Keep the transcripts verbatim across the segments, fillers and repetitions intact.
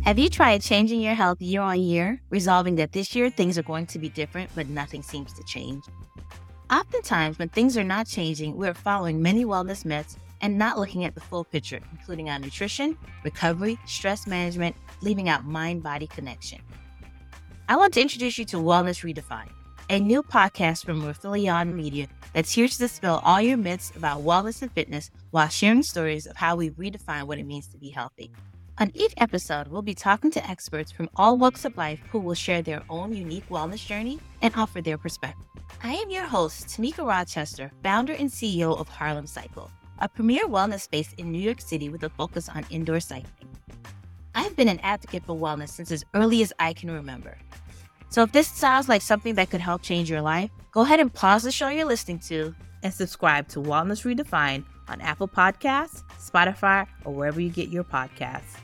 Have you tried changing your health year on year, resolving that this year things are going to be different, but nothing seems to change? Oftentimes, when things are not changing, we're following many wellness myths and not looking at the full picture, including our nutrition, recovery, stress management, leaving out mind-body connection. I want to introduce you to Wellness Redefined, a new podcast from Raphilion Media that's here to dispel all your myths about wellness and fitness while sharing stories of how we redefine what it means to be healthy. On each episode, we'll be talking to experts from all walks of life who will share their own unique wellness journey and offer their perspective. I am your host, Tamika Rochester, founder and C E O of Harlem Cycle, a premier wellness space in New York City with a focus on indoor cycling. I've been an advocate for wellness since as early as I can remember. So if this sounds like something that could help change your life, go ahead and pause the show you're listening to and subscribe to Wellness Redefined on Apple Podcasts, Spotify, or wherever you get your podcasts.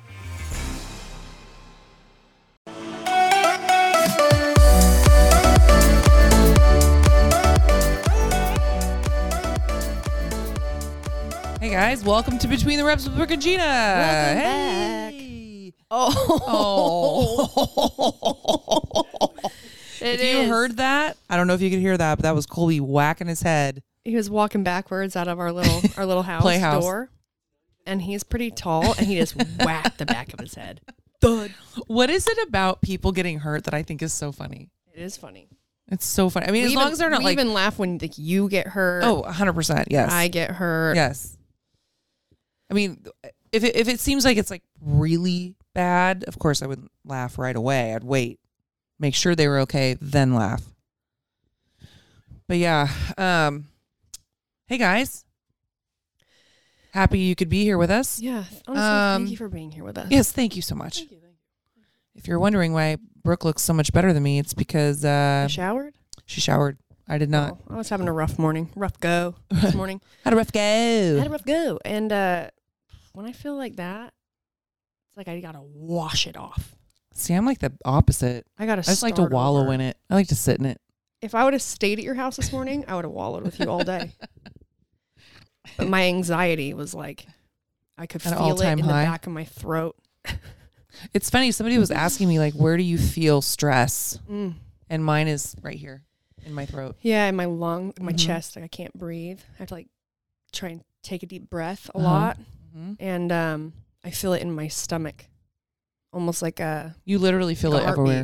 Hey guys, welcome to Between the Reps with Brooke and Gina. Welcome hey. back. Oh. oh. It if you is. heard that, I don't know if you could hear that, but that was Colby whacking his head. He was walking backwards out of our little our little house Playhouse. door, and he's pretty tall, and he just whacked the back of his head. Thud. What is it about people getting hurt that I think is so funny? It is funny. It's so funny. I mean, we as even, long as they're not we like even laugh when like you get hurt. oh, one hundred percent. Yes. I get hurt. Yes. I mean, if it, if it seems like it's like really bad, of course I wouldn't laugh right away. I'd wait, make sure they were okay, then laugh. But yeah, um, hey guys, happy you could be here with us. Yeah. Honestly, Um, thank you for being here with us. Yes, thank you so much. Thank you. Thank you. If you're wondering why Brooke looks so much better than me, it's because uh, You showered? she showered. I did not. Oh, I was having a rough morning, rough go this morning. Had a rough go. I had a rough go, and uh, when I feel like that, it's like I gotta wash it off. See, I'm like the opposite. I gotta. I just like to wallow in it. I like to sit in it. If I would have stayed at your house this morning, I would have wallowed with you all day. But my anxiety was like, I could At an feel it all-time in high. the back of my throat. It's funny. Somebody was asking me like, where do you feel stress? Mm. And mine is right here in my throat. Yeah, in my lung, my Mhm. chest, like I can't breathe. I have to like try and take a deep breath a Uh-huh. lot, Mm-hmm. and um, I feel it in my stomach, almost like a. You literally feel Like it a everywhere.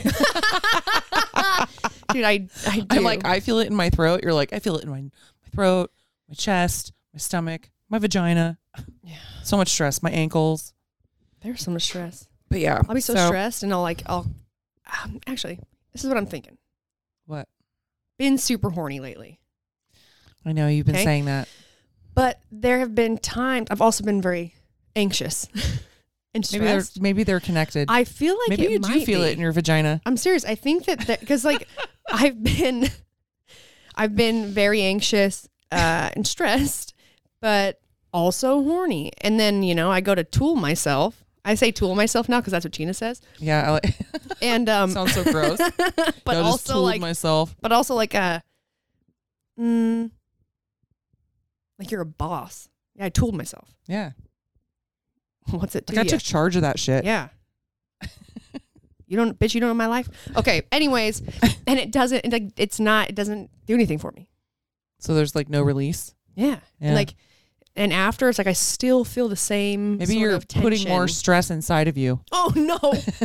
Dude, I I do. I'm like, I feel it in my throat. You're like, I feel it in my, my throat, my chest, my stomach, my vagina. Yeah. So much stress. My ankles. There's so much stress. But yeah. I'll be so, stressed, and I'll like I'll. Um, actually, this is what I'm thinking. What? Been super horny lately. I know you've been Okay. saying that. But there have been times I've also been very anxious and Maybe they're stressed. maybe they're connected. I feel like maybe it you do might feel be. it in your vagina. I'm serious. I think that because like I've been, I've been very anxious uh, and stressed, but also horny. And then you know I go to tool myself. I say tool myself now because that's what Gina says. Yeah. I like And um, sounds so gross. but I just also tooled like, myself. but also like a, mm, like you're a boss. Yeah, I tooled myself. Yeah. What's it to Like I you? took charge of that shit. Yeah. You don't, bitch, you don't know my life? Okay. Anyways, and it doesn't, it, like, it's not, it doesn't do anything for me. So there's like no release. Yeah. Yeah. And like, and after it's like, I still feel the same Maybe sort you're of putting tension. more stress inside of you. Oh, no.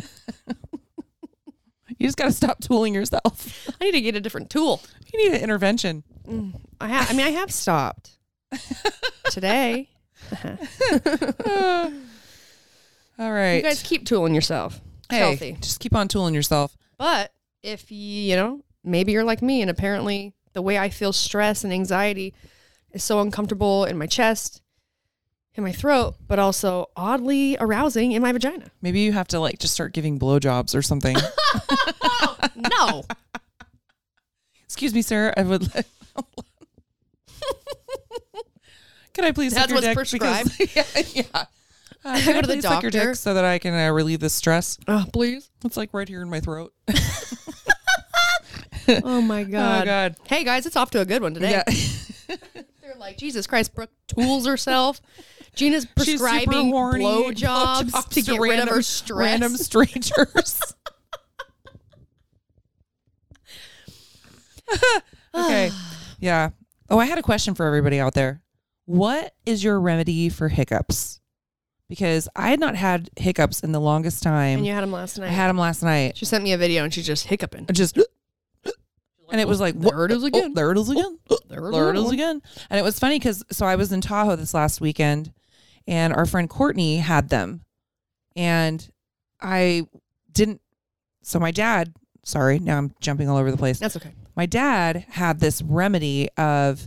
You just got to stop tooling yourself. I need to get a different tool. You need an intervention. Mm, I have, I mean, I have stopped today. Uh, all right. You guys keep tooling yourself. It's hey, healthy. just keep on tooling yourself. But if you, you know, maybe you're like me and apparently the way I feel stress and anxiety is so uncomfortable in my chest, in my throat, but also oddly arousing in my vagina. Maybe you have to like just start giving blowjobs or something. No. Excuse me, sir. I would like. Can I please That's suck your what's dick? prescribed? Because, yeah. yeah. Uh, I can go to the please suck your doctor. dick so that I can uh, relieve this stress? Oh, please. It's like right here in my throat. Oh my God. Oh God. Hey guys, it's off to a good one today. Yeah. They're like, Jesus Christ, Brooke tools herself. Gina's prescribing blowjobs to get rid of her stress. Random strangers. Okay. Yeah. Oh, I had a question for everybody out there. What is your remedy for hiccups? Because I had not had hiccups in the longest time. And you had them last night. I had them last night. She sent me a video and she's just hiccuping. Just, and it was like, there it is again. Oh, there it is again. There There it is again. And it was funny because, so I was in Tahoe this last weekend and our friend Courtney had them. And I didn't, so my dad, sorry, now I'm jumping all over the place. That's okay. My dad had this remedy of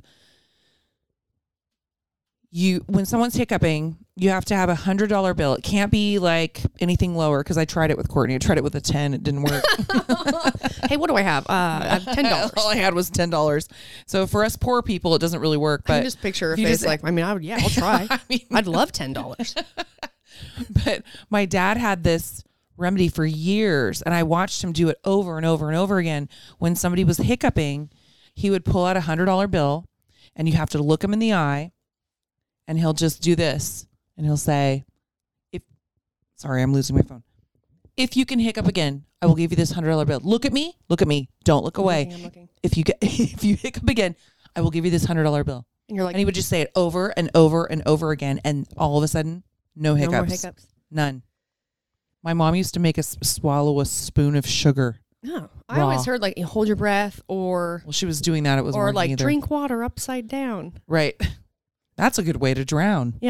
you, when someone's hiccuping, you have to have a hundred dollar bill. It can't be like anything lower because I tried it with Courtney. I tried it with a ten. It didn't work. Hey, what do I have? Uh, I have ten dollars. All I had was ten dollars. So for us poor people, it doesn't really work. But I can just picture her you face just- like, I mean, I would, yeah, I'll try. I mean, I'd love ten dollars. But my dad had this remedy for years, and I watched him do it over and over and over again. When somebody was hiccuping, he would pull out a hundred dollar bill, and you have to look him in the eye, and he'll just do this, and he'll say, "If sorry, I'm losing my phone. If you can hiccup again, I will give you this hundred dollar bill. Look at me, look at me. Don't look away. I'm looking, I'm looking. If you get if you hiccup again, I will give you this hundred dollar bill." And you're like, And he would just say it over and over and over again, and all of a sudden, no hiccups. no more hiccups. None. My mom used to make us swallow a spoon of sugar. No, I Raw. always heard like you hold your breath, or Well, she was doing that. It was or like either. drink water upside down. Right. That's a good way to drown. Yeah.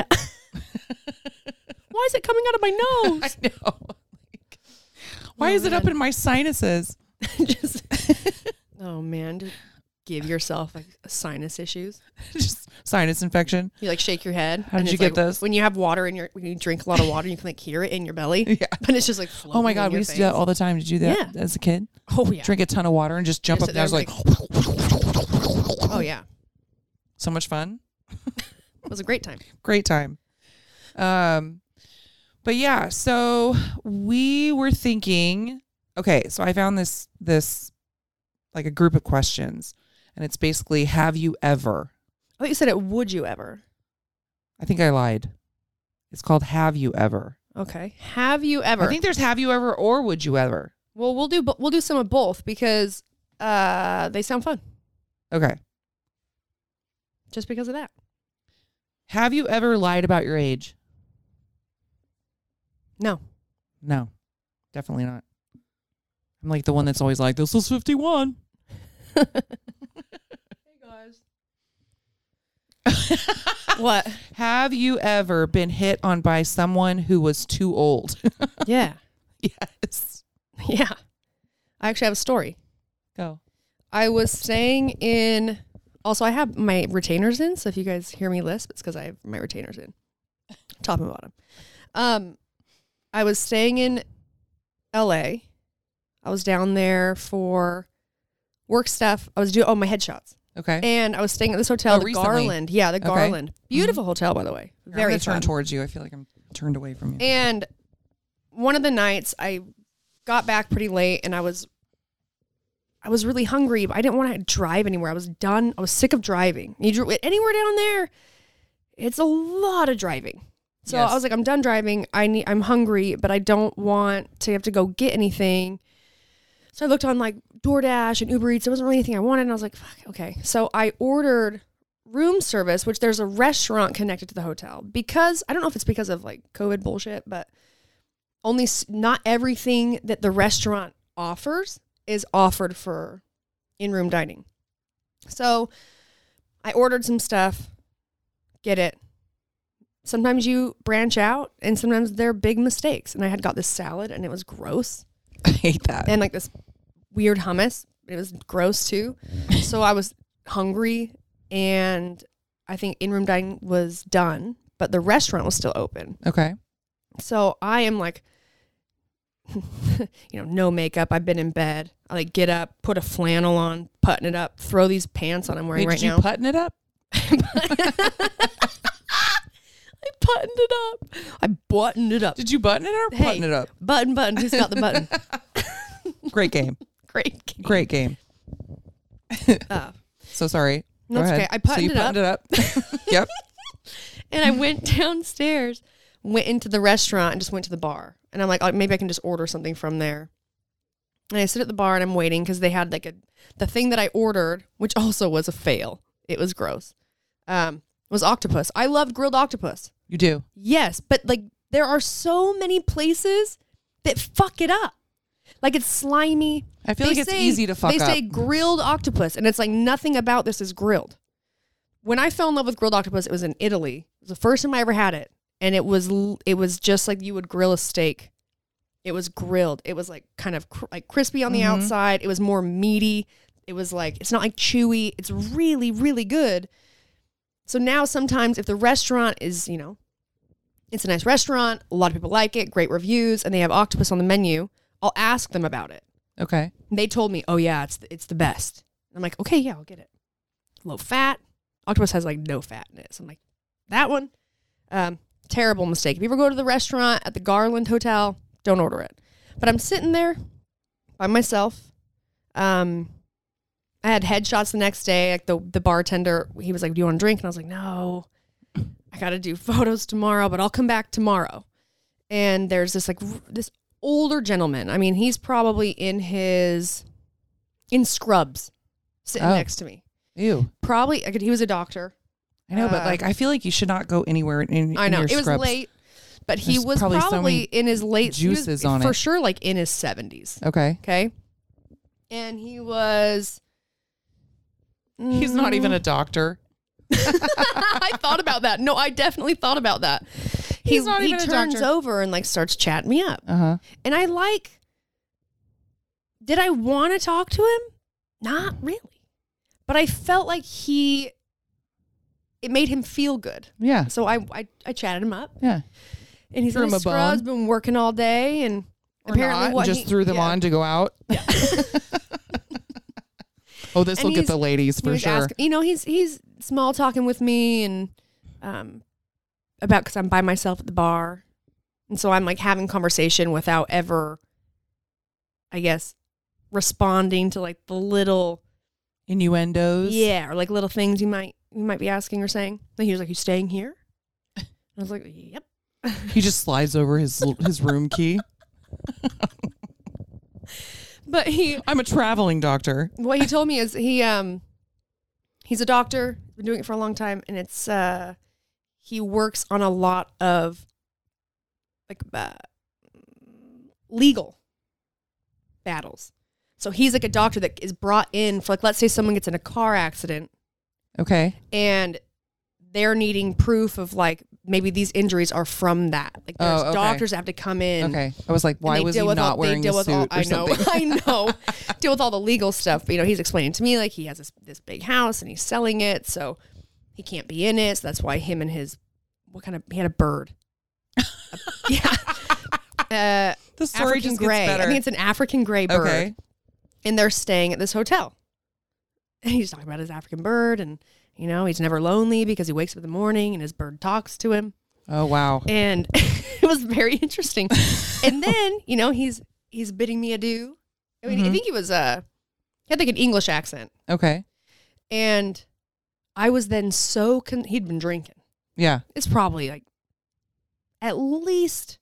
Why is it coming out of my nose? I know. Like, why Oh, is it up man. in my sinuses? Just, oh man, just give yourself like sinus issues. Just sinus infection. You like shake your head. How and did it's you get like, those? When you have water in your, when you drink a lot of water, you can like hear it in your belly. Yeah. But it's just like floating Oh my in God, we your used to do that face. all the time. Did you do that Yeah. as a kid? Oh yeah. Drink a ton of water and just jump Just up sit and I was there like, Oh yeah. so much fun. It was a great time. Great time. Um, but yeah, so we were thinking, okay, so I found this, this like a group of questions, and it's basically, have you ever? I thought you said it. Would you ever? I think I lied. It's called Have You Ever? Okay. Have you ever? I think there's Have You Ever or Would You Ever? Well, we'll do bo- we'll do some of both because uh, they sound fun. Okay. Just because of that. Have you ever lied about your age? No. No, definitely not. I'm like the one that's always like, this is fifty-one. Hey guys. What? Have you ever been hit on by someone who was too old? Yeah. Yes. Yeah. I actually have a story. Go. I was staying in. Also, I have my retainers in, so if you guys hear me lisp, it's because I have my retainers in, top and bottom. Um, I was staying in L A. I was down there for work stuff. I was doing oh my headshots, Okay. and I was staying at this hotel, Oh, the recently. Garland. Yeah, the Okay. Garland, beautiful hotel by the way, I'm very gonna turn fun. towards you. I feel like I'm turned away from you. And one of the nights, I got back pretty late, and I was. I was really hungry, but I didn't want to drive anywhere. I was done. I was sick of driving. You drew anywhere down there, it's a lot of driving. So Yes. I was like, I'm done driving. I need. I'm hungry, but I don't want to have to go get anything. So I looked on like DoorDash and Uber Eats. There wasn't really anything I wanted, and I was like, fuck, okay. So I ordered room service, which there's a restaurant connected to the hotel because I don't know if it's because of like COVID bullshit, but only s- not everything that the restaurant offers is offered for in-room dining. So I ordered some stuff, get it. Sometimes you branch out and sometimes they're big mistakes. And I had got this salad and it was gross. I hate that. And like this weird hummus, it was gross too. So I was hungry and I think in-room dining was done, but the restaurant was still open. Okay. So I am like, you know, no makeup. I've been in bed. I like get up, put a flannel on, button it up, throw these pants on I'm wearing Wait, right did now. you putting it up? I buttoned it up. I buttoned it up. Did you button it or Hey. button it up? Button, button. Who's got the button? Great game. Great. game. Great game. Uh, So sorry. Go That's ahead. okay. I buttoned so you it up. it up. Yep. And I went downstairs, went into the restaurant, and just went to the bar. And I'm like, oh, maybe I can just order something from there. And I sit at the bar and I'm waiting because they had like a the thing that I ordered, which also was a fail. It was gross. Um, was octopus. I love grilled octopus. You do. Yes, but like there are so many places that fuck it up. Like it's slimy. I feel They like it's say- easy to fuck They up. say grilled octopus, and it's like nothing about this is grilled. When I fell in love with grilled octopus, it was in Italy. It was the first time I ever had it, and it was l- it was just like you would grill a steak. It was grilled. It was like kind of cr- like crispy on the Mhm. outside. It was more meaty. It was like it's not like chewy. It's really really good. So now sometimes if the restaurant is, you know, it's a nice restaurant, a lot of people like it, great reviews, and they have octopus on the menu, I'll ask them about it. Okay. And they told me, oh yeah, it's the, it's the best. I'm like, okay, yeah, I'll get it. Low fat. Octopus has like no fat in it. So I'm like, that one, um, terrible mistake. If you ever go to the restaurant at the Garland Hotel, don't order it. But I'm sitting there by myself. Um, I had headshots the next day. Like the, the bartender, he was like, do you want a drink? And I was like, no, I got to do photos tomorrow, but I'll come back tomorrow. And there's this like, r- this older gentleman. I mean, he's probably in his, in scrubs sitting Oh. next to me. Ew. Probably, I could, he was a doctor. I know, but Uh, like, I feel like you should not go anywhere in, I in know. your It was scrubs. late, but he There's was probably probably, so many in his late he was juices on for it. sure, like in his seventies. Okay. Okay. And he was. He's not even a Mm. doctor. I thought about that. No, I definitely thought about that. He's he, not he even a turns doctor. over and like starts chatting me up. Uh huh. And I like, did I want to talk to him? Not really. But I felt like he, it made him feel good. Yeah. So I, I, I chatted him up. Yeah. And he's Threw in him his a bone? scrubs, been working all day. And Or apparently not, what just he- threw them yeah. on to go out. Yeah. Oh, this And will get he's- the ladies He for was sure. asking- you know, he's he's small talking with me and um about because I'm by myself at the bar, and so I'm like having conversation without ever, I guess, responding to like the little Innuendos. yeah or like little things you might you might be asking or saying. And he was like, "You staying here?" I was like, "Yep." He just slides over his his room key. But he I'm a traveling doctor. what he told me is he um he's a doctor, been doing it for a long time, and it's uh he works on a lot of like uh, legal battles. So he's like a doctor that is brought in for like, let's say someone gets in a car accident Okay. and they're needing proof of like maybe these injuries are from that. Like there's Oh, okay. doctors that have to come in. Okay. I was like, and why they was deal he with not all, wearing they deal a with suit all, or I know, something? I know. Deal with all the legal stuff. But, you know, he's explaining to me like he has this, this big house and he's selling it, so he can't be in it. So that's why him and his, what kind of, he had a bird. yeah. Uh, The story African just gray. gets better. I think it's an African gray bird. Okay. And they're staying at this hotel. And he's talking about his African bird, and you know, he's never lonely because he wakes up in the morning and his bird talks to him. Oh wow. And it was very interesting. And then, you know, he's he's bidding me adieu. I mean, I Mhm. think he was uh he had like an English accent. Okay. And I was then so con- he'd been drinking. Yeah. It's probably like at least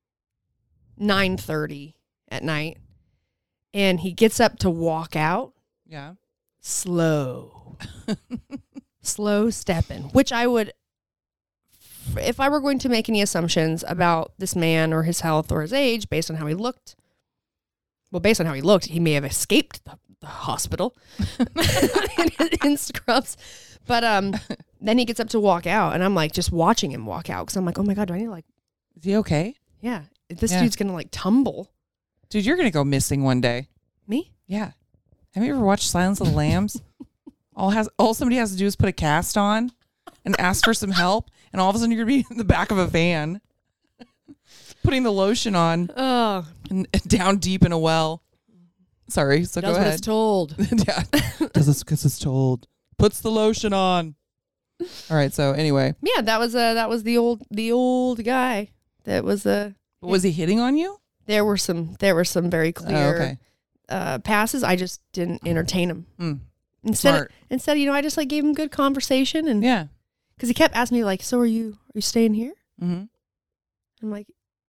nine thirty at night. And he gets up to walk out. Yeah. Slow. Slow stepping, which I would, if I were going to make any assumptions about this man or his health or his age based on how he looked, well, based on how he looked, he may have escaped the, the hospital in, in scrubs. But um, then he gets up to walk out, and I'm like just watching him walk out because I'm like, oh my God, do I need to like, Is he okay? yeah, this Yeah. dude's going to like tumble. Dude, you're gonna go missing one day. Me? Yeah. Have you ever watched Silence of the Lambs? all has all somebody has to do is put a cast on and ask for some help, and all of a sudden you're gonna be in the back of a van putting the lotion on Oh, and, and down deep in a well. Sorry, so that's go what ahead. it's told. Yeah. Does this because it's told. Puts the lotion on. All right, so anyway. Yeah, that was uh that was the old the old guy. That was uh Was he hitting on you? there were some there were some very clear Oh, okay. uh passes. I just didn't entertain him. Hmm. Instead, Smart. Of, instead, you know, I just like gave him good conversation, and Yeah. because he kept asking me like, "So are you? Are you staying here?" Mm-hmm. I'm like,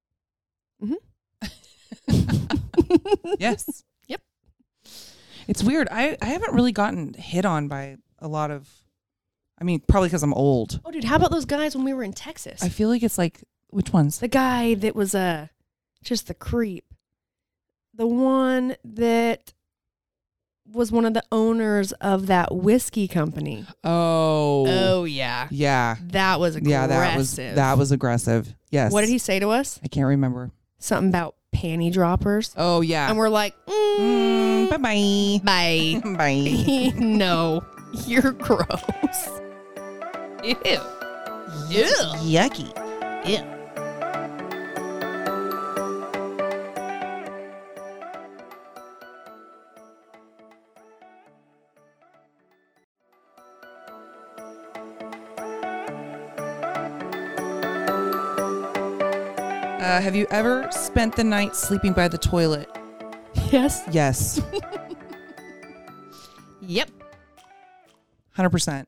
Yes. Yep. It's weird. I, I haven't really gotten hit on by a lot of, I mean, probably because I'm old. "Oh, dude, how about those guys when we were in Texas? I feel like it's like, which ones? The guy that was uh, just the creep. The one that was one of the owners of that whiskey company. Oh. Oh, yeah. Yeah. That was aggressive. Yeah, that was, that was aggressive. Yes. What did he say to us? I can't remember. Something about panty droppers. Oh, yeah. And we're like, mm, Mm, bye-bye. bye. Bye. No, you're gross. Ew. Ew. Yucky. Ew. Uh, have you ever spent the night sleeping by the toilet? Yes. Yes. Yep. one hundred percent.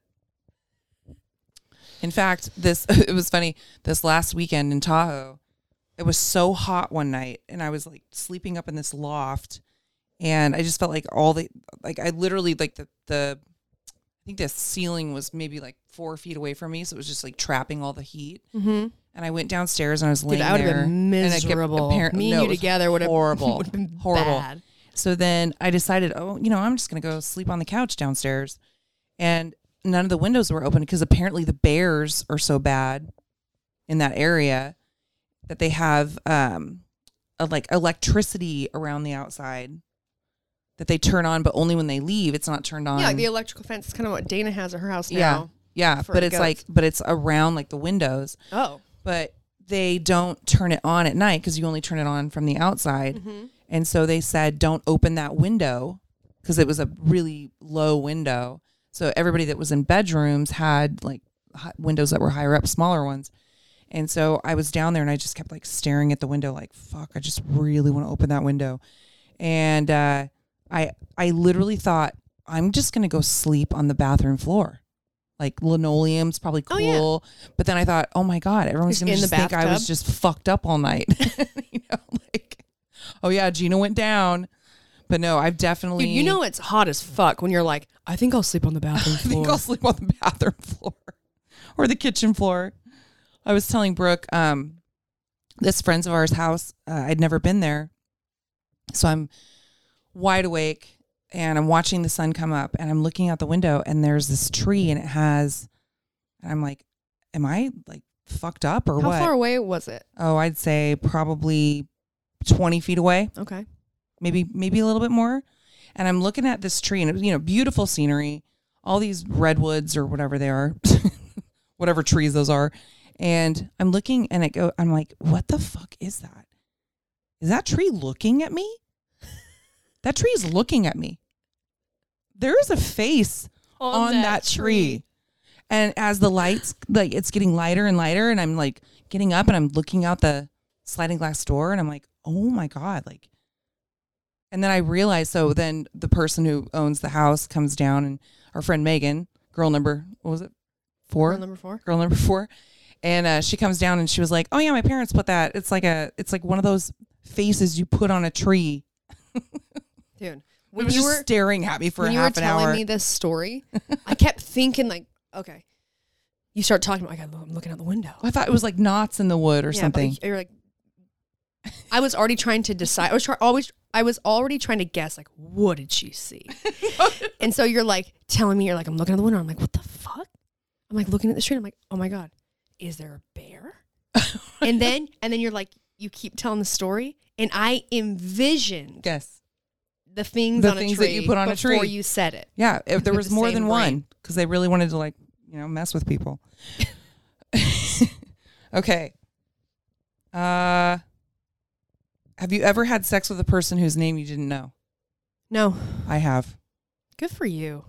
In fact, this it was funny. This last weekend in Tahoe, it was so hot one night, and I was like sleeping up in this loft, and I just felt like all the like I literally like the the I think the ceiling was maybe like four feet away from me, so it was just like trapping all the heat. Mm-hmm. And I went downstairs and I was Dude, laying I would there. have been and I kept miserable. apparent- Me no, and it you was together would have horrible, would have been horrible. bad. So then I decided, oh, you know, I'm just going to go sleep on the couch downstairs. And none of the windows were open because apparently the bears are so bad in that area that they have um, a, like electricity around the outside that they turn on, but only when they leave. It's not turned on. Yeah, like the electrical fence is kind of what Dana has at her house now. Yeah. Yeah. for But it's goats. like, but it's around like the windows. Oh. But they don't turn it on at night because you only turn it on from the outside. Mm-hmm. And so they said, don't open that window because it was a really low window. So everybody that was in bedrooms had like hi- windows that were higher up, smaller ones. And so I was down there and I just kept like staring at the window like, fuck, I just really want to open that window. And uh, I I literally thought, I'm just going to go sleep on the bathroom floor. Like linoleum's probably cool. Oh, yeah. But then I thought, oh my God, everyone's Just going to in the just think I was bathtub? just fucked up all night. You know, like, oh yeah, Gina went down. But no, I've definitely. Dude, you know it's hot as fuck when you're like, I think I'll sleep on the bathroom I floor. think I'll sleep on the bathroom floor or the kitchen floor. I was telling Brooke, um, this friend's of ours' house, uh, I'd never been there. So I'm wide awake and I'm watching the sun come up and I'm looking out the window and there's this tree and it has, and I'm like, am I like fucked up or How what? far away was it? Oh, I'd say probably twenty feet away. Okay. maybe maybe a little bit more. And I'm looking at this tree and it was, you know, beautiful scenery, all these redwoods or whatever they are, whatever trees those are. And I'm looking and it go, I'm like, what the fuck is that? Is that tree looking at me? That tree is looking at me. There is a face on, that, tree. And as the lights, like it's getting lighter and lighter and I'm like getting up and I'm looking out the sliding glass door and I'm like, oh my God, like, and then I realized, so then the person who owns the house comes down and our friend Megan, girl number, what was it? Four? Girl number four. Girl number four. And uh, she comes down and she was like, oh yeah, my parents put that. It's like a, it's like one of those faces you put on a tree. Dude, It when was you just were staring at me for when a you were half an telling hour. me this story, I kept thinking like, okay, you start talking about, like, I'm looking out the window. I thought it was like knots in the wood or Yeah, but something. You're like, I was already trying to decide. I was try, always. I was already trying to guess, like, what did she see? And so you're like telling me, you're like, I'm looking at the window. I'm like, what the fuck? I'm like looking at the street. I'm like, oh my God, is there a bear? and then, and then you're like, you keep telling the story, and I envisioned Yes. the things The on things a that tree you put on a before tree. you said it. Yeah, if there With was the more same than brain. one because they really wanted to like, you know, mess with people. Okay. Uh, have you ever had sex with a person whose name you didn't know? No, I have. good for you.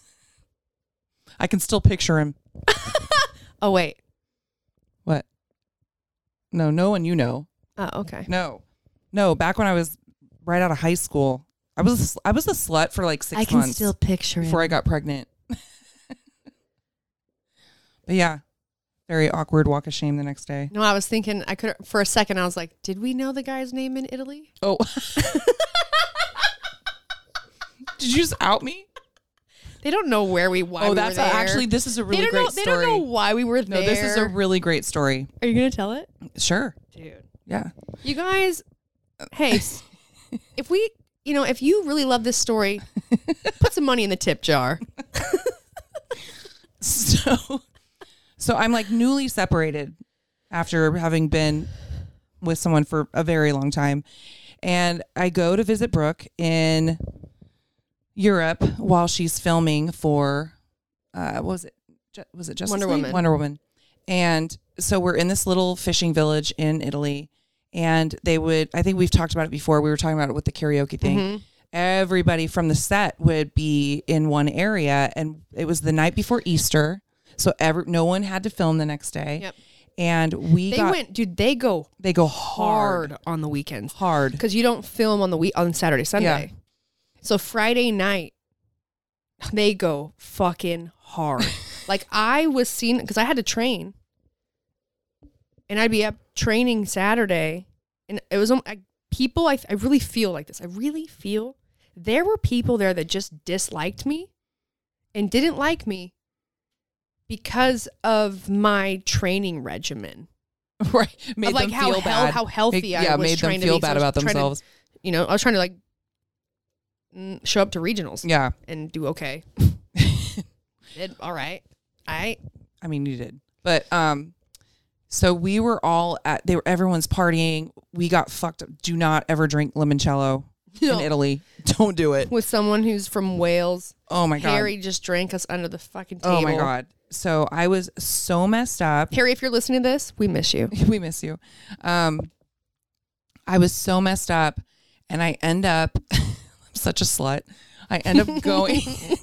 I can still picture him. Oh wait. What? No, no one you know. Oh, okay. No. No, back when I was right out of high school, I was I was a slut for like six I can months still picture it. before I got pregnant. But yeah, very awkward walk of shame the next day. No, I was thinking, I could, for a second, I was like, did we know the guy's name in Italy? Oh. Did you just out me? They don't know where we, why oh, we that's were there. actually, this is a really they don't great know, story. They don't know why we were no, there. this is a really great story. Are you going to tell it? Sure. Dude. Yeah. You guys, hey, s- if we, you know, if you really love this story, put some money in the tip jar. So, so I'm like newly separated after having been with someone for a very long time. And I go to visit Brooke in Europe while she's filming for, uh, what was it? Ju- Was it Justice Wonder League? Woman. Wonder Woman. And so we're in this little fishing village in Italy. And they would, I think we've talked about it before. We were talking about it with the karaoke thing. Mhm. Everybody from the set would be in one area. And it was the night before Easter. So every, no one had to film the next day. Yep. And we They got, went, dude, they go they go hard, hard on the weekends. hard. Because you don't film on the week on Saturday, Sunday. Yeah. So Friday night, they go fucking hard. Like I was seeing, because I had to train, and I'd be up training Saturday, and it was um, I, people. I I really feel like this. I really feel there were people there that just disliked me, and didn't like me because of my training regimen. Right. Made Of, like them how feel hel- bad. how healthy Make- I yeah, was made them trying to feel be. So I bad was about trying to- themselves. You know, I was trying to like mm, show up to regionals Yeah. and do okay. Did all right. I I mean, you did. But um, so we were all at, they were, everyone's partying. We got fucked up. Do not ever drink limoncello No. in Italy. Don't do it. with someone who's from Wales. Oh my God. Harry just drank us under the fucking table. Oh my God. So I was so messed up. Harry, if you're listening to this, we miss you. We miss you. Um, I was so messed up, and I end up, I'm such a slut. I end up going,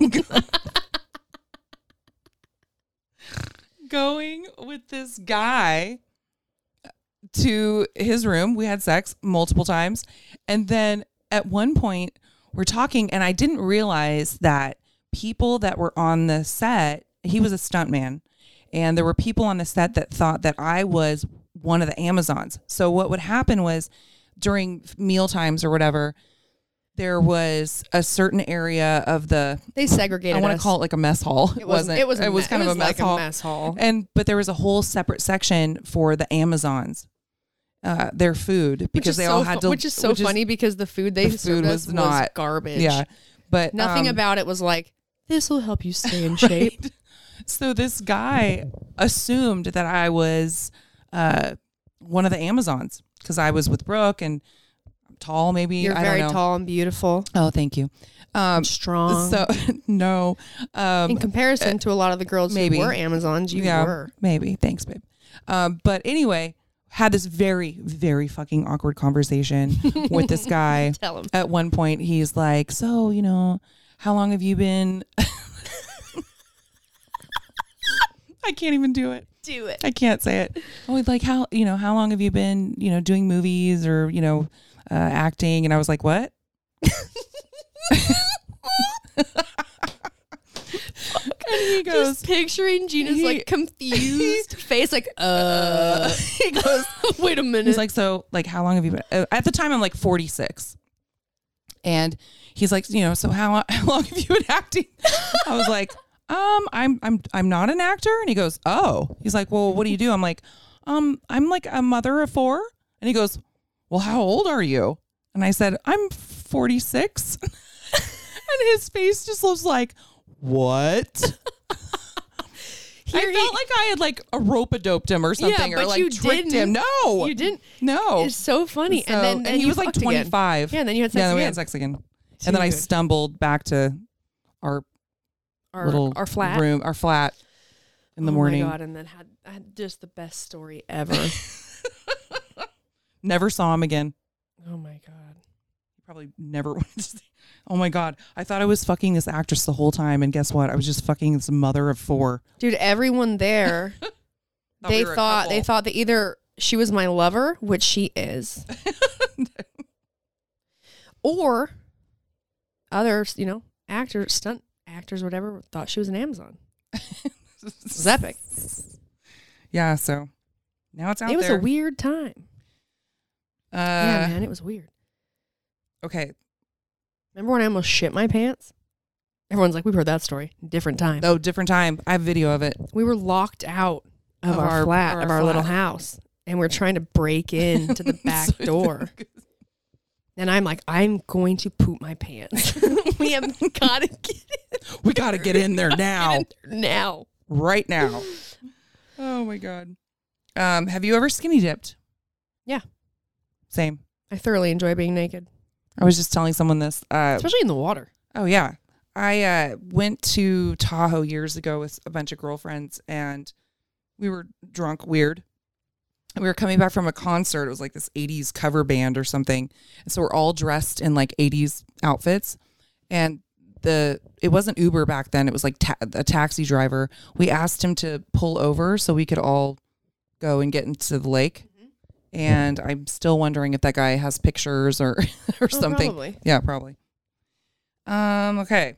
going with this guy to his room. We had sex multiple times. And then at one point we're talking, and I didn't realize that people that were on the set, he was a stuntman, and there were people on the set that thought that I was one of the Amazons. So what would happen was during meal times or whatever, there was a certain area of the, They segregated I want us. to call it like a mess hall. It wasn't. It was. It was me- kind it of a mess like hall. A mess hall. And but there was a whole separate section for the Amazons, uh, their food, Which because is they so all fu- had to. which is so funny because the food they the served food us was was not- garbage. Yeah, but Nothing um, about it was like, this will help you stay in shape. right? So this guy assumed that I was uh, one of the Amazons because I was with Brooke and I'm tall. Maybe You're I very don't know. tall and beautiful. Oh, thank you. Um, and strong. so no, um, in comparison to a lot of the girls maybe. who were Amazons, you yeah, were. maybe. Thanks, babe. Um, but anyway, had this very, very fucking awkward conversation with this guy. Tell him. At one point, he's like, "So, you know, how long have you been?" I can't even do it. Do it. I can't say it. Oh, like how you know how long have you been you know doing movies or you know uh, acting? And I was like, what? And he goes, Just picturing Gina's he- like confused face, like, uh. he goes, Wait a minute. he's like, so like, how long have you been? Uh, at the time, I'm like forty-six, and he's like, you know, so how how long have you been acting? I was like, um, I'm I'm I'm not an actor, and he goes, oh, he's like, well, what do you do? I'm like, um, I'm like a mother of four, and he goes, well, how old are you? And I said, I'm forty-six, and his face just was like, what? Here I he- felt like I had like a rope-a-doped him or something, or but like you tricked didn't. him. No, You didn't. No, It's so funny. So- and then, then he you was like fucked again. twenty-five. Yeah, and then you had sex yeah, then we again. had sex again, and then I Dude. stumbled back to our Our, little our flat. room, our flat in the oh morning. my God, and then had, had just the best story ever. Never saw him again. Oh my God. Probably never wanted to see. Oh my God, I thought I was fucking this actress the whole time, and guess what? I was just fucking this mother of four. Dude, everyone there, Thought they we were a thought they couple. thought that either she was my lover, which she is, or others, you know, actors, stunt actors, whatever, thought she was an Amazon. It was epic. Yeah, so now it's out It was there. a weird time. Uh, Yeah, man, it was weird. Okay. Remember when I almost shit my pants? Everyone's like, we've heard that story. Different time. Oh, different time. I have video of it. We were locked out of, Of our, our- flat, our of our little flat. house. And we're trying to break into the back So- door. And I'm like, I'm going to poop my pants. We have got to get We got to get in there now. in there now. Right now. Oh, my God. Um, have you ever skinny dipped? Yeah. Same. I thoroughly enjoy being naked, I was just telling someone this. Uh, especially in the water. oh, yeah. I uh, went to Tahoe years ago with a bunch of girlfriends, and we were drunk weird. We were coming back from a concert. It was like this eighties cover band or something. And so we're all dressed in like eighties outfits. And the it wasn't Uber back then. It was like ta- a taxi driver. We asked him to pull over so we could all go and get into the lake. Mm-hmm. And I'm still wondering if that guy has pictures or, or Oh, something. probably. Yeah, probably. Um, okay.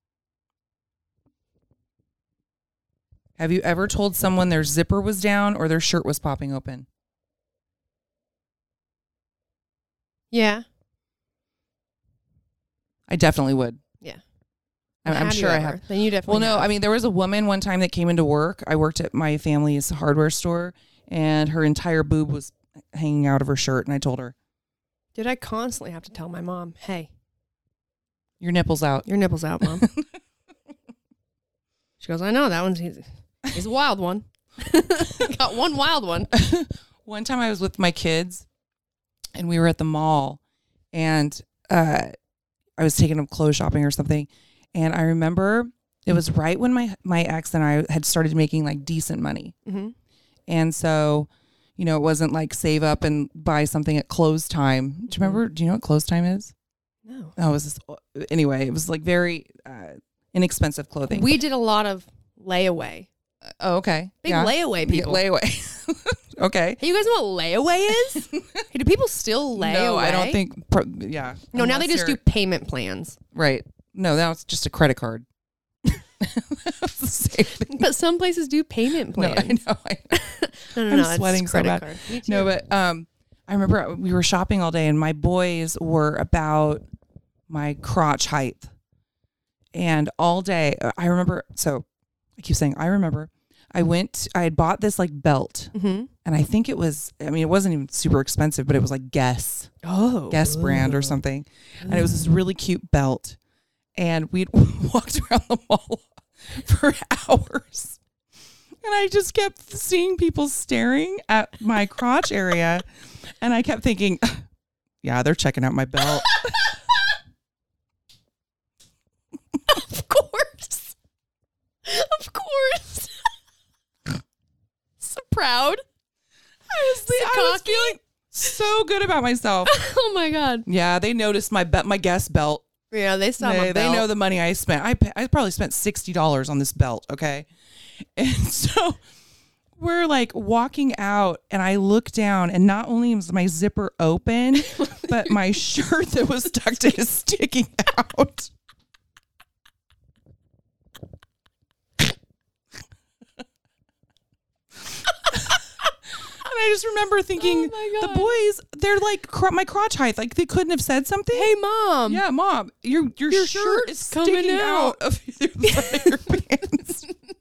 Have you ever told someone their zipper was down or their shirt was popping open? Yeah. I definitely would. Yeah. I'm, I'm Have you sure I ever? have. Then you Well, definitely no, have. I mean, there was a woman one time that came into work. I worked at my family's hardware store, and her entire boob was hanging out of her shirt. And I told her, Did I constantly have to tell my mom, hey, your nipple's out. your nipple's out, Mom? She goes, I know, that one's he's, he's a wild one. Got one wild one. One time I was with my kids, and we were at the mall, and uh, I was taking them clothes shopping or something. And I remember it was right when my, my ex and I had started making like decent money. Mm-hmm. And so, you know, it wasn't like save up and buy something at close time. Do you remember? Do you know what close time is? No. Oh, it was this, anyway, it was like very uh, inexpensive clothing. We did a lot of layaway. oh, okay. Big Yeah. layaway people. Yeah, layaway. Okay. Hey, you guys know what layaway is? Hey, do people still lay No, away? I don't think, pro- yeah. No, now they Unless just do you're- payment plans. Right. No, now it's just a credit card. It's the same thing. But some places do payment No, plans. I know. I know. No, no, I'm no. it's sweating so credit bad. card. Me too. No, but um, I remember we were shopping all day, and my boys were about my crotch height, and all day I remember. So I keep saying I remember. I went. I had bought this like belt, Mm-hmm. and I think it was. I mean, it wasn't even super expensive, but it was like Guess, Oh. Guess brand or something, and it was this really cute belt, and we'd walked around the mall for hours. And I just kept seeing people staring at my crotch area. And I kept thinking, yeah, they're checking out my belt. Of course. Of course. So proud. I was, So I was cocky. feeling so good about myself. Oh my God. Yeah, they noticed my be- my Guess belt. Yeah, they saw They, my they belt. know the money I spent. I pa- I probably spent sixty dollars on this belt, okay? And so we're like walking out, and I look down, and not only was my zipper open, but my shirt that was tucked in is sticking out. And I just remember thinking, Oh my the God. boys, they're like cr- my crotch height. Like they couldn't have said something. Hey, Mom. Yeah, Mom, your your, Your shirt shirt's is coming sticking out out. of the front of your pants.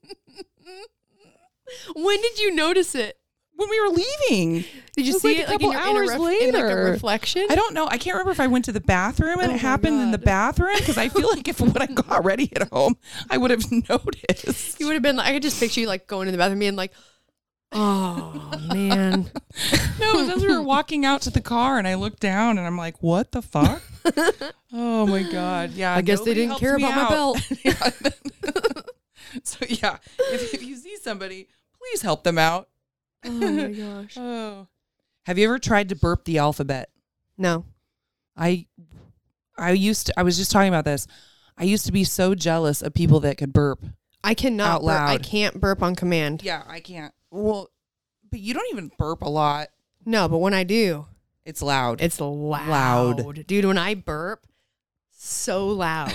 When did you notice it? When we were leaving, Did you It was see like a it like couple in, your, in, a hours ref- in like a later. reflection? I don't know. I can't remember if I went to the bathroom and Oh it my happened in the God. bathroom because I feel like if when I got ready at home, I would have noticed. You would have been like, I could just picture you like going to the bathroom being like, oh, man. No, it was as we were walking out to the car and I looked down and I'm like, what the fuck? Oh my God. Yeah. I guess they nobody didn't helps care me about my out. belt. Yeah. So yeah, if, if you see somebody, please help them out. Oh my gosh. Oh. Have you ever tried to burp the alphabet? No. I I used to, I was just talking about this. I used to be so jealous of people that could burp. I cannot Out burp. I loud. can't burp on command. Yeah, I can't. Well, but you don't even burp a lot. No, but when I do, It's loud. it's loud. Loud. Dude, when I burp, so loud.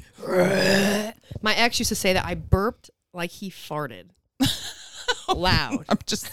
My ex used to say that I burped like he farted. Loud. I'm just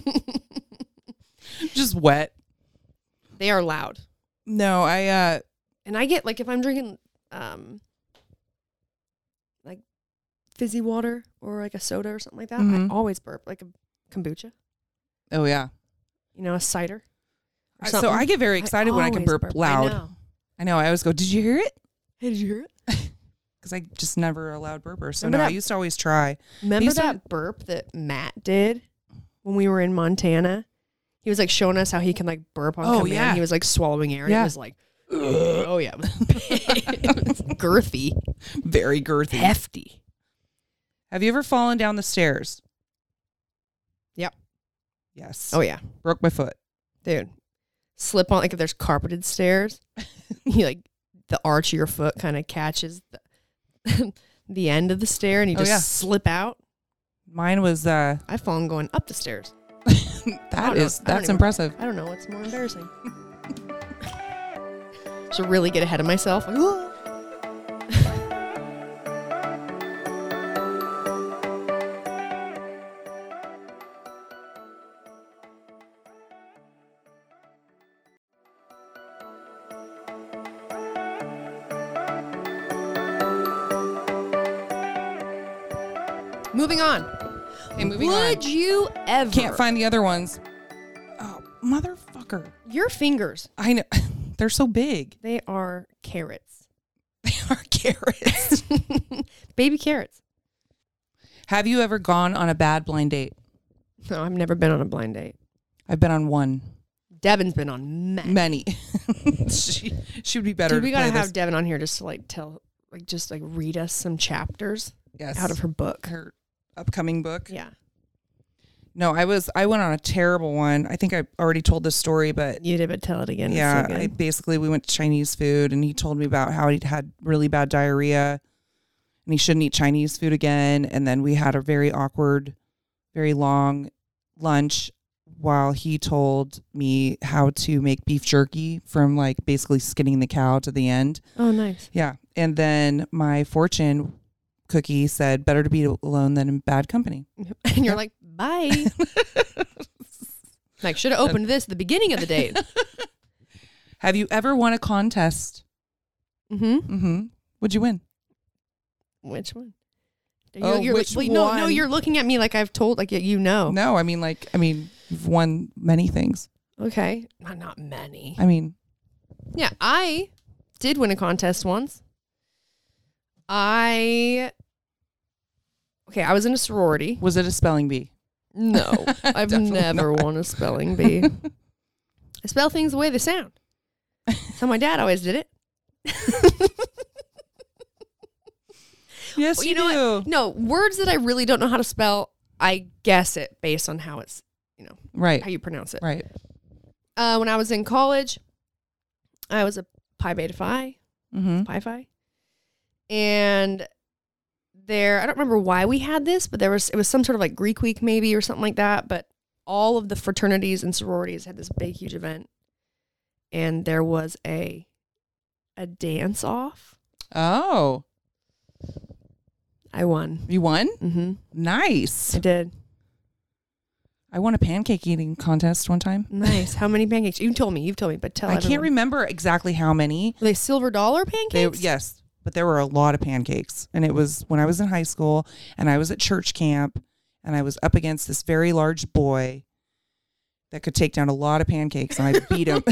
just wet. They are loud. No, I uh And I get like if I'm drinking um like fizzy water or like a soda or something like that, Mhm. I always burp like a kombucha, oh yeah. you know, a cider. or I- So something. I get very excited when I can always burp, I loud. know. I know. I always go, "Did you hear it?" Hey, did you hear it? Because I just never a loud burper. So Remember no, I that- used to always try. Remember used to- that burp that Matt did when we were in Montana? He was like showing us how he can like burp on Oh, command. yeah. He was like swallowing air. And Yeah. It was like, oh yeah, it was, it was girthy, Very girthy. hefty. Have you ever fallen down the stairs? Yep. Yes. Oh yeah, Broke my foot. dude. Slip on like if there's carpeted stairs, you like the arch of your foot kind of catches the, the end of the stair, and you Oh, just yeah. slip out. Mine was uh I've fallen going up the stairs. that don't know. is I don't that's even- impressive. I don't know what's more embarrassing. Should really get ahead of myself. Like, "Whoa." Moving on. Okay, moving Would on. you ever? Can't find the other ones. Oh, motherfucker. Your fingers. I know. They're so big. They are carrots. They are carrots. Baby carrots. Have you ever gone on a bad blind date? No, I've never been on a blind date. I've been on one. Devin's been on many. Many. she, she would be better Dude, we to gotta play have this. Devin on here just to like tell, like just like read us some chapters Yes. out of her book. her upcoming book. Yeah, No, I was I went on a terrible one. I think I already told this story, but you did, but tell it again. It's yeah, so I good. basically we went to Chinese food and he told me about how he'd had really bad diarrhea and he shouldn't eat Chinese food again. And then we had a very awkward, very long lunch while he told me how to make beef jerky from like basically skinning the cow to the end. Oh, nice. Yeah. And then my fortune cookie said, better to be alone than in bad company. And you're like, bye. Like, should have opened this at the beginning of the date. Have you ever won a contest? Mm-hmm. Mm-hmm. What'd you win? Which one? Oh, you're which like, wait, no, no, one? you're looking at me like I've told, like you know. No, I mean, like, I mean, you've won many things. Okay, not, not many. I mean, Yeah, I did win a contest once. I okay, I was in a sorority. was it a spelling bee? No, I've Definitely never not. won a spelling bee. I spell things the way they sound. So my dad always did it. Yes, Well, you, you know do. what? No, words that I really don't know how to spell, I guess it based on how it's, you know, Right, how you pronounce it. right. Uh, when I was in college, I was a Pi Beta Phi, Mm-hmm. Pi Phi, and there, I don't remember why we had this, but there was, it was some sort of like Greek week maybe or something like that. But all of the fraternities and sororities had this big, huge event, and there was a a dance off. Oh, I won. you won? Mm-hmm. Nice. I did. I won a pancake eating contest one time. Nice. How many pancakes? You told me. You've told me, but tell I can't everyone. remember exactly how many. Were they silver dollar They pancakes? yes, but there were a lot of pancakes, and it was when I was in high school, and I was at church camp, and I was up against this very large boy that could take down a lot of pancakes, and I beat him.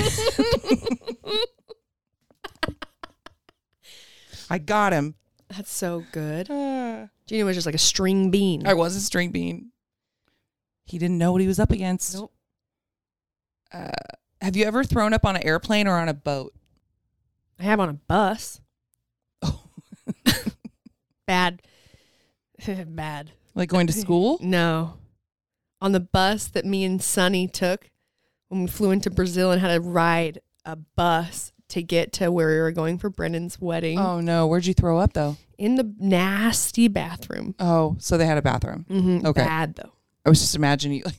I got him. That's so good. Uh, Gina was just like a string bean. I was a string bean. He didn't know what he was up against. Nope. Uh, have you ever thrown up on an airplane or on a boat? I have on a bus. Oh. Bad. Bad. Like going to school? No. On the bus that me and Sonny took when we flew into Brazil and had to ride a bus to get to where we were going for Brendan's wedding. Oh no, where'd you throw up though? In the nasty bathroom. Oh, so they had a bathroom. Mm-hmm. Okay. Bad though. I was just imagining you like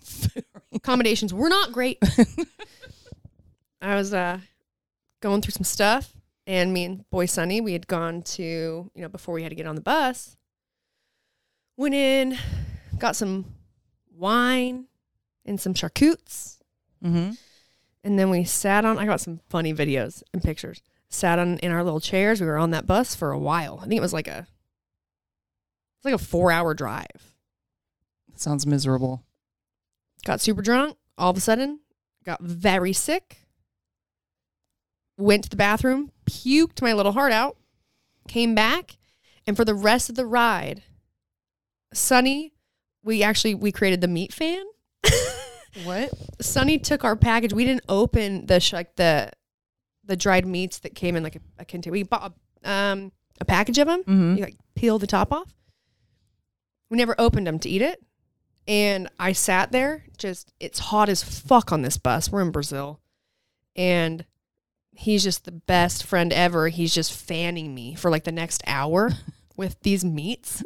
Accommodations were not great. I was uh going through some stuff And me and boy Sonny, we had gone to, you know, before we had to get on the bus, went in, got some wine and some charcutes. Mm-hmm. And then we sat on, I got some funny videos and pictures. Sat on in our little chairs. We were on that bus for a while. I think it was like a, it was like a four hour drive. Sounds miserable. Got super drunk. All of a sudden, got very sick. Went to the bathroom, puked my little heart out, came back, and for the rest of the ride, Sonny, we actually, we created the meat fan. What? Sonny took our package. We didn't open the, sh- like the, the dried meats that came in like a, a container. We bought a, um, a package of them. Mm-hmm. You like peel the top off. We never opened them to eat it. And I sat there, just, it's hot as fuck on this bus. We're in Brazil. And he's just the best friend ever. He's just fanning me for like the next hour with these meats.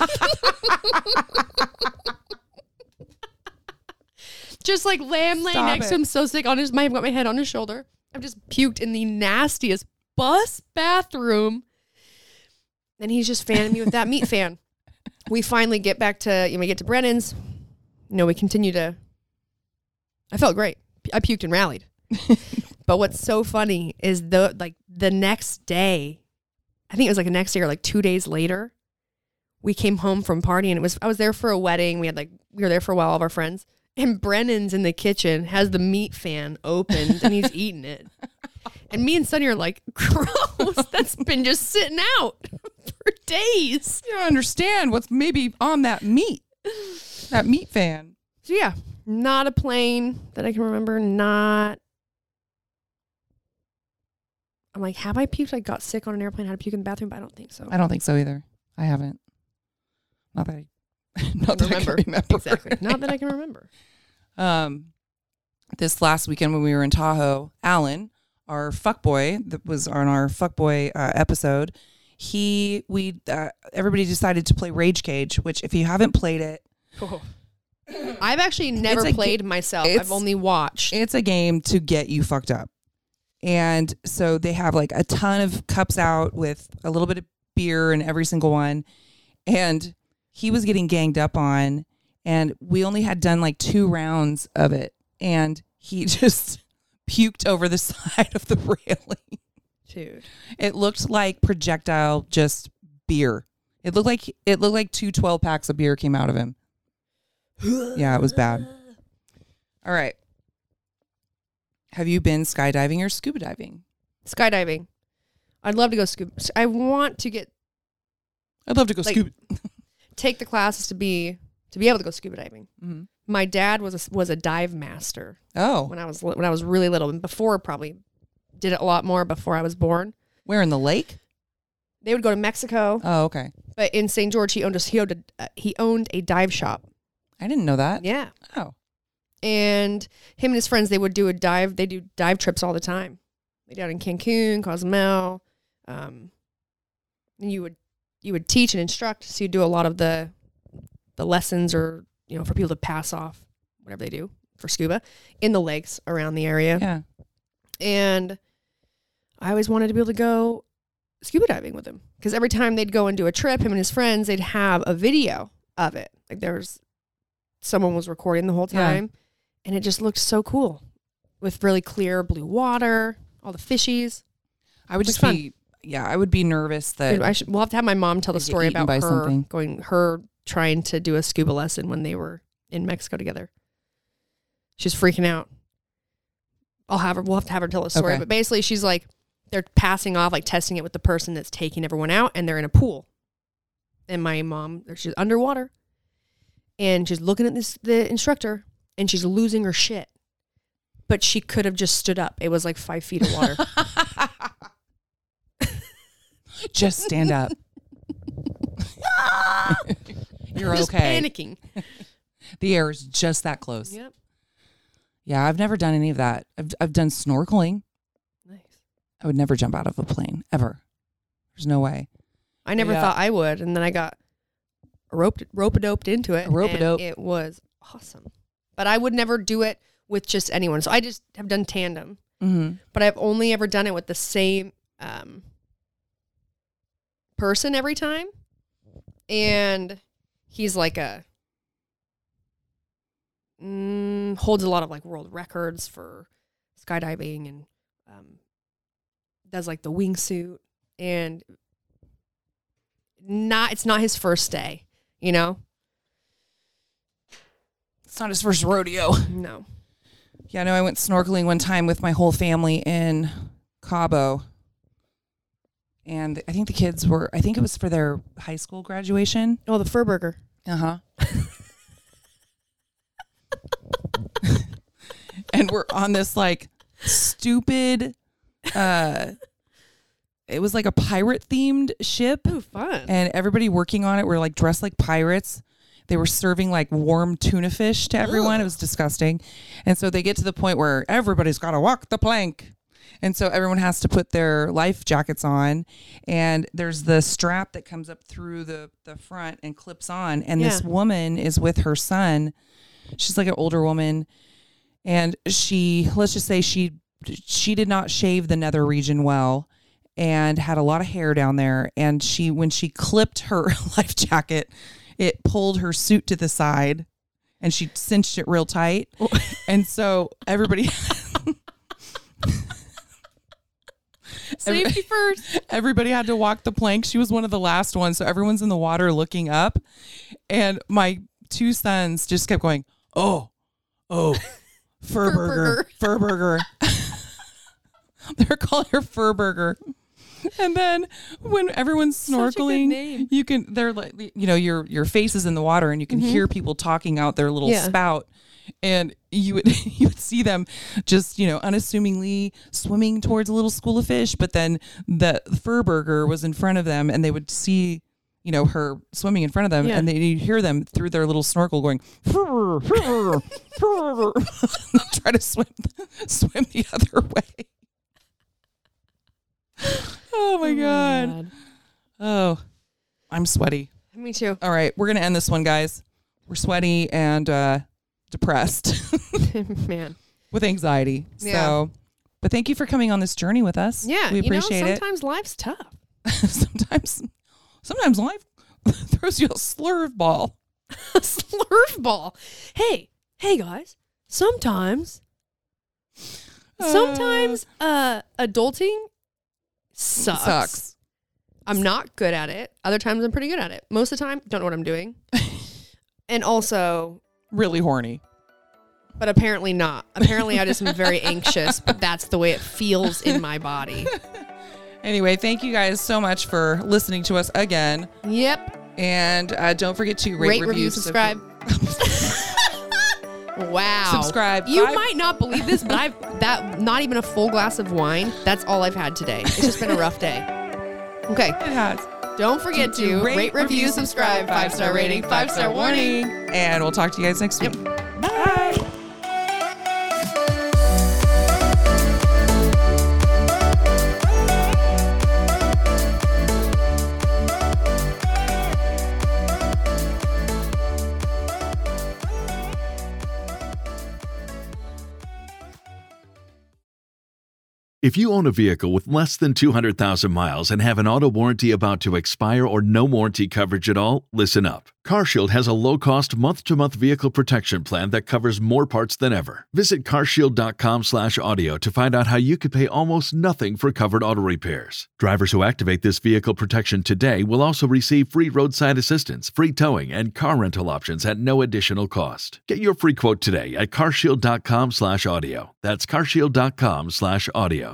Just like lamb laying Stop next it. to him, so sick. On his, I've got my head on his shoulder. I've just puked in the nastiest bus bathroom. And he's just fanning me with that meat fan. We finally get back to, you know, we get to Brennan's. You know, we continue to, I felt great. I puked and rallied. But what's so funny is the, like the next day, I think it was like the next day or like two days later, we came home from partying. It was, I was there for a wedding. We had like, we were there for a while, all of our friends. And Brennan's in the kitchen, has the meat fan opened and he's eating it. And me and Sonny are like, gross, that's been just sitting out for days. You don't understand what's maybe on that meat. That meat fan. So yeah, not a plane that I can remember. Not. I'm like, have I puked? I got sick on an airplane, had to puke in the bathroom, but I don't think so. I don't think so either. I haven't. Not that I, not that remember. I can remember. Exactly. Not that I can remember. Um, this last weekend when we were in Tahoe, Alan, our fuckboy that was on our fuckboy uh, episode, he we uh, everybody decided to play Rage Cage, which if you haven't played it, Oh. I've actually never It's a played ga- myself. it's- I've only watched. it's a game to get you fucked up. And so they have like a ton of cups out with a little bit of beer in every single one. And he was getting ganged up on, and we only had done like two rounds of it. And he just puked over the side of the railing. Dude. It looked like projectile just beer. It looked like it looked like two twelve packs of beer came out of him. Yeah, it was bad. All right. Have you been skydiving or scuba diving? Skydiving. I'd love to go scuba. I want to get I'd love to go Like- scuba. take the classes to be to be able to go scuba diving. Mm-hmm. My dad was a, was a dive master Oh, when I was li- when I was really little, and before probably did it a lot more before I was born. where in the lake? They would go to Mexico, Oh, okay. but in Saint George he owned a he owned a, uh, he owned a dive shop. I didn't know that. Yeah, Oh, and him and his friends, they would do a dive. They do dive trips all the time. They down in Cancun, Cozumel. Um, and you would you would teach and instruct, so you do a lot of the the lessons, or you know, for people to pass off whatever they do for scuba in the lakes around the area. yeah. And I always wanted to be able to go scuba diving with him, because every time they'd go and do a trip, him and his friends, they'd have a video of it. Like there's someone was recording the whole Yeah. time, and it just looked so cool with really clear blue water, all the fishies. I would just Looks be, yeah, I would be nervous Dude, that I should, we'll have to have my mom tell the They get story eaten about by her something. going, her trying to do a scuba lesson when they were in Mexico together. She's freaking out. I'll have her, we'll have to have her tell the story. Okay. But basically she's like, they're passing off, like testing it with the person that's taking everyone out, and they're in a pool. And my mom, she's underwater, and she's looking at this, the instructor, and she's losing her shit. But she could have just stood up. It was like five feet of water. just stand up. You're Just okay. panicking. The air is just that close. Yep. Yeah, I've never done any of that. I've I've done snorkeling. Nice. I would never jump out of a plane ever. There's no way. I never Yeah. thought I would, and then I got roped rope-a-doped into it. Rope-a-dope. and it was awesome. But I would never do it with just anyone. So I just have done tandem, Mm-hmm. but I've only ever done it with the same um, person every time. And he's like a, mm, holds a lot of like world records for skydiving and um, does like the wingsuit. And not, it's not his first day, you know? It's not his first rodeo. No. Yeah, no, I went snorkeling one time with my whole family in Cabo. And I think the kids were, I think it was for their high school graduation. Oh, the fur burger. Uh-huh. And we're on this like stupid, uh, it was like a pirate themed ship. Oh, fun. And everybody working on it were like dressed like pirates. They were serving like warm tuna fish to everyone. Ugh. It was disgusting. And so they get to the point where everybody's got to walk the plank. And so everyone has to put their life jackets on. And there's the strap that comes up through the, the front and clips on. And yeah. This woman is with her son. She's like an older woman. And she, let's just say she she did not shave the nether region well and had a lot of hair down there. And she, when she clipped her life jacket, it pulled her suit to the side and she cinched it real tight. And so everybody... Safety first. Everybody had to walk the plank. She was one of the last ones. So everyone's in the water looking up. And my two sons just kept going, oh, oh, fur, fur burger, fur burger. They're calling her fur burger. And then when everyone's snorkeling, you can, they're like, you know, your, your face is in the water and you can mm-hmm. hear people talking out their little yeah. spout. And you would, you would see them just, you know, unassumingly swimming towards a little school of fish. But then the fur burger was in front of them and they would see, you know, her swimming in front of them. Yeah. And they'd hear them through their little snorkel going, fur, fur, fur. Try to swim, swim the other way. Oh my God. God. Oh, I'm sweaty. Me too. All right. We're going to end this one, guys. We're sweaty and uh, depressed. Man. With anxiety. Yeah. So, but thank you for coming on this journey with us. Yeah. We appreciate you know, it. Sometimes life's tough. sometimes, sometimes life throws you a slurve ball. A slurve ball. Hey, hey guys. Sometimes, uh, sometimes uh, adulting Sucks. Sucks. I'm not good at it. Other times I'm pretty good at it. Most of the time, don't know what I'm doing. And also... really horny. But apparently not. Apparently I just am very anxious, but that's the way it feels in my body. Anyway, thank you guys so much for listening to us again. Yep. And uh, don't forget to rate, rate review, review subscribe. Wow. Subscribe. You Five. might not believe this, but I've that not even a full glass of wine. That's all I've had today. It's just been a rough day. Okay. It has. Don't forget to, to rate, rate, review, subscribe, five-star rating, five-star warning. And we'll talk to you guys next week. Yep. Bye. If you own a vehicle with less than two hundred thousand miles and have an auto warranty about to expire or no warranty coverage at all, listen up. CarShield has a low-cost month-to-month vehicle protection plan that covers more parts than ever. Visit carshield.com slash audio to find out how you could pay almost nothing for covered auto repairs. Drivers who activate this vehicle protection today will also receive free roadside assistance, free towing, and car rental options at no additional cost. Get your free quote today at carshield.com slash audio. That's carshield.com slash audio.